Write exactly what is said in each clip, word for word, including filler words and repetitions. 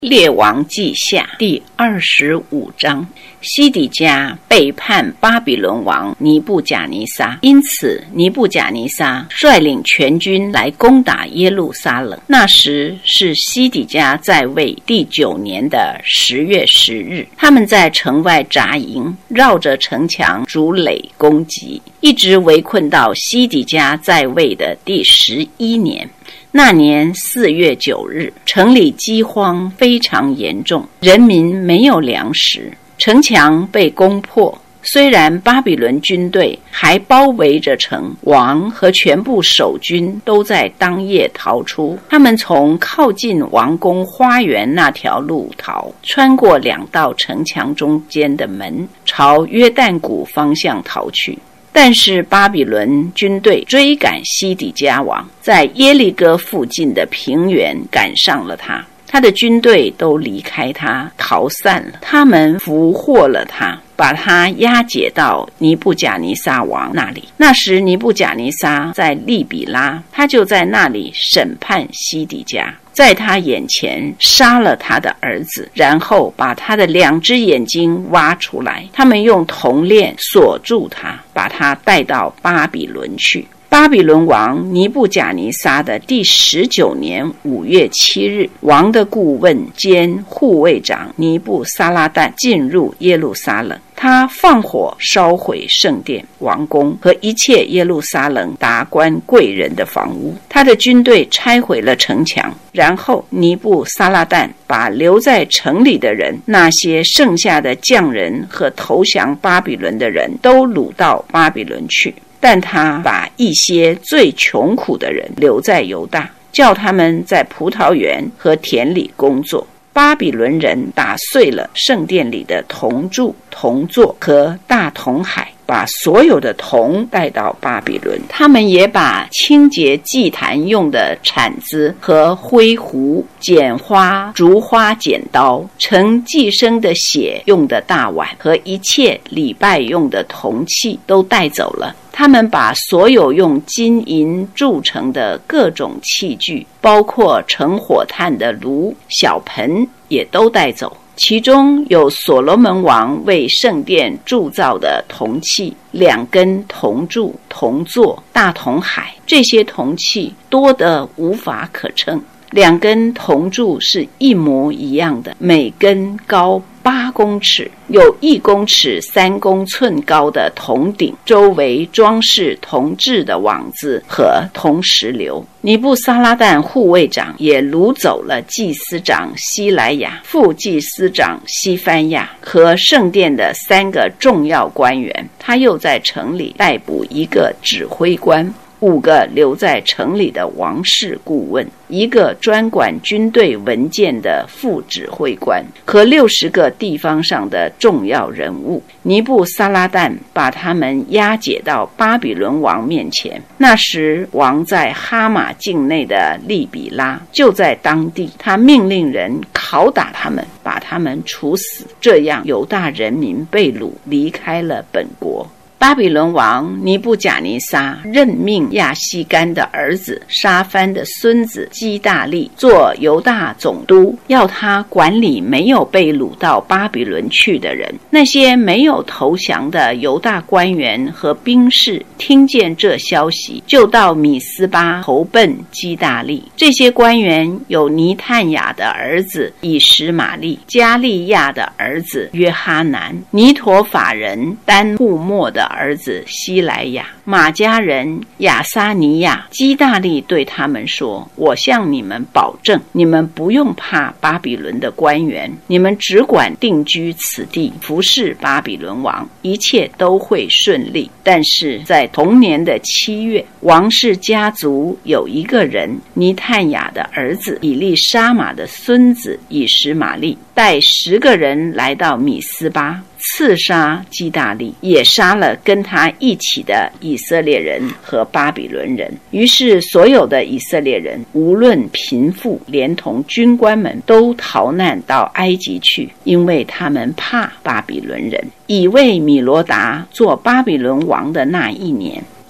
列王记下第二十五章，西底家背叛巴比伦王尼布甲尼撒，因此尼布甲尼撒率领全军来攻打耶路撒冷。那时是西底家在位第九年的十月十日，他们在城外扎营，绕着城墙筑垒攻击，一直围困到西底家在位的第十一年。那年四月九日，城里饥荒非常严重，人民没有粮食，城墙被攻破。虽然巴比伦军队还包围着城，王和全部守军都在当夜逃出。他们从靠近王宫花园那条路逃，穿过两道城墙中间的门，朝约旦谷方向逃去。但是巴比伦军队追赶西底家王，在耶利哥附近的平原赶上了他，他的军队都离开他，逃散了。他们俘获了他，把他押解到尼布甲尼撒王那里。那时尼布甲尼撒在利比拉，他就在那里审判西底家，在他眼前杀了他的儿子，然后把他的两只眼睛挖出来，他们用铜链锁住他，把他带到巴比伦去。巴比伦王尼布甲尼撒的第十九年五月七日，王的顾问兼护卫长尼布撒拉旦进入耶路撒冷，他放火烧毁圣殿、王宫和一切耶路撒冷达官贵人的房屋。他的军队拆毁了城墙，然后尼布撒拉旦把留在城里的人，那些剩下的匠人和投降巴比伦的人都掳到巴比伦去。但他把一些最穷苦的人留在犹大，叫他们在葡萄园和田里工作。巴比伦人打碎了圣殿里的铜柱、铜座和大铜海，把所有的铜带到巴比伦。他们也把清洁祭坛用的铲子和灰壶、剪花、竹花剪刀、盛祭牲的血用的大碗和一切礼拜用的铜器都带走了。他们把所有用金银铸成的各种器具，包括盛火炭的炉、小盆，也都带走。其中有所罗门王为圣殿铸造的铜器，两根铜柱、铜座、大铜海，这些铜器多得无法可称。两根铜柱是一模一样的，每根高八公尺，有一公尺三公寸高的铜顶，周围装饰铜制的网子和铜石榴。尼布撒拉旦护卫长也掳走了祭司长西莱亚、副祭司长西番亚和圣殿的三个重要官员。他又在城里逮捕一个指挥官，五个留在城里的王室顾问，一个专管军队文件的副指挥官和六十个地方上的重要人物。尼布撒拉旦把他们押解到巴比伦王面前。那时王在哈马境内的利比拉，就在当地，他命令人拷打他们，把他们处死。这样犹大人民被掳，离开了本国。巴比伦王尼布甲尼撒任命亚西干的儿子沙番的孙子基大利做犹大总督，要他管理没有被掳到巴比伦去的人。那些没有投降的犹大官员和兵士听见这消息，就到米斯巴投奔基大利。这些官员有尼探雅的儿子以实玛利、加利亚的儿子约哈南、尼陀法人丹户末的儿子西莱亚、马加人亚撒尼亚。基大利对他们说，我向你们保证，你们不用怕巴比伦的官员，你们只管定居此地，服侍巴比伦王，一切都会顺利。但是在同年的七月，王室家族有一个人，尼探雅的儿子以利沙玛的孙子以实玛利，带十个人来到米斯巴，刺杀基大利，也杀了跟他一起的以色列人和巴比伦人。于是所有的以色列人，无论贫富，连同军官们，都逃难到埃及去，因为他们怕巴比伦人。以为米罗达做巴比伦王的那一年，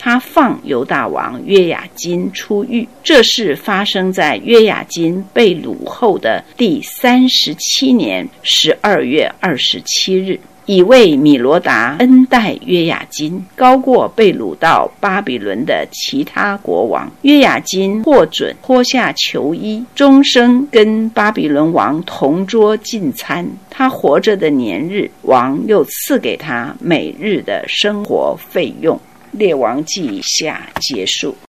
他放犹大王约雅斤出狱。这事发生在约雅斤被掳后的第三十七年十二月二十七日。以为米罗达恩待约雅斤，高过被掳到巴比伦的其他国王。约雅斤获准脱下囚衣，终生跟巴比伦王同桌进餐。他活着的年日，王又赐给他每日的生活费用。列王记下结束。